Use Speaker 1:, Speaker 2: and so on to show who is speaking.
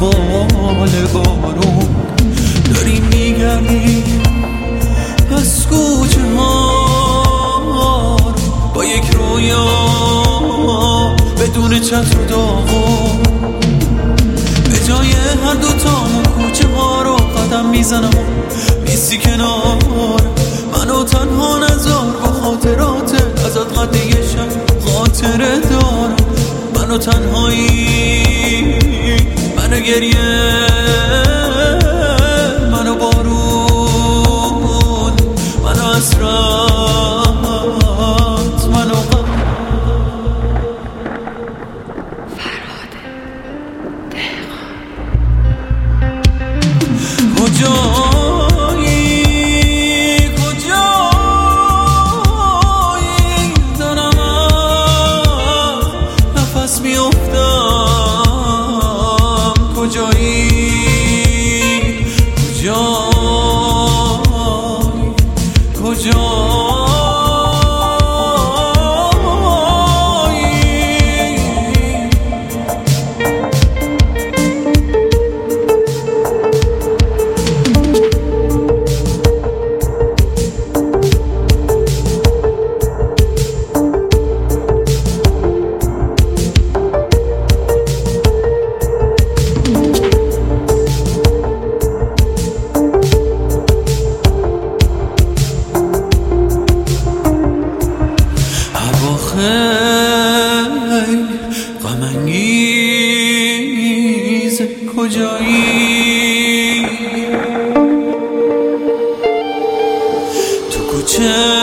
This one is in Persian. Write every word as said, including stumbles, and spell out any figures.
Speaker 1: دنبال بارون داری میگردی از کوچه ها با یک رویا بدون چتر و داغون. به جای هر دوتامون کوچه ها رو قدم میزنم و نیستی کنار منو تنها نذار. با خاطرات ازت قد یه شب خاطره دارم. منو تنهایی، منو گریه، منو بارون، منو حسرت، منو غم.
Speaker 2: فراده دهقان
Speaker 1: کجایی کجایی دارم از نفس میافتم. کجایی کجایی کجایی خیلی غم انگیز کجایی تو کوچه